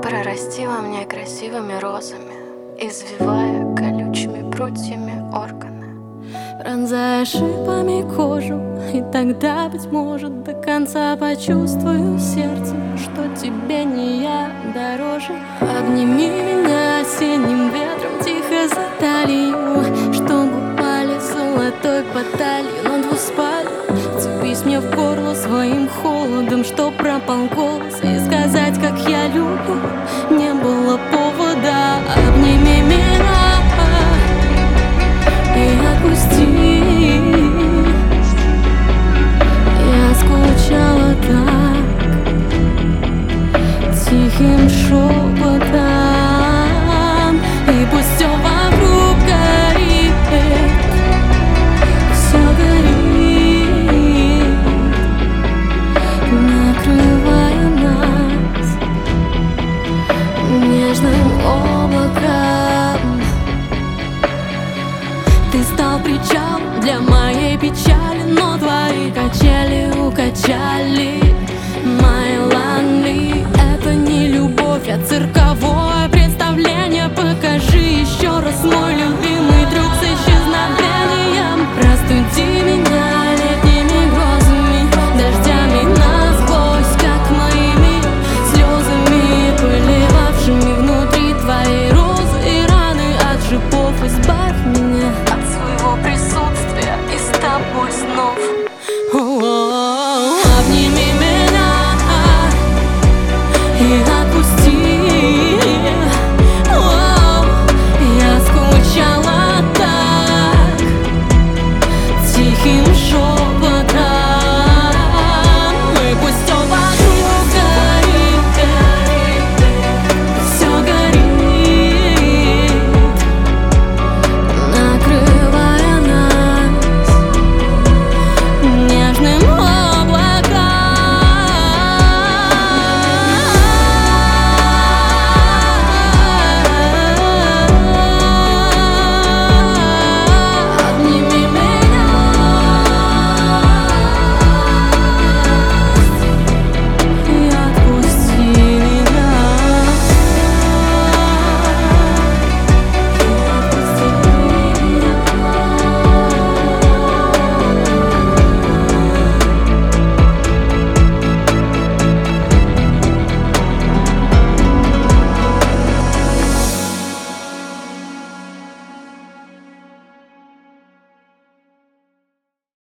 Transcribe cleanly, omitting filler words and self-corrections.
Прорасти во мне красивыми розами, извивая колючими прутьями органы. Пронзая шипами кожу, и тогда, быть может, до конца почувствую сердцем, что тебе не я дороже. Обними меня осенним ветром тихо за талию, чтобы упали золотой баталью на двуспале. Вцепись мне в горло своим холодом, что пропал голос, и сказать, как я люблю, не было повода. Обними меня и отпусти. Я скучала так, тихим шепотом.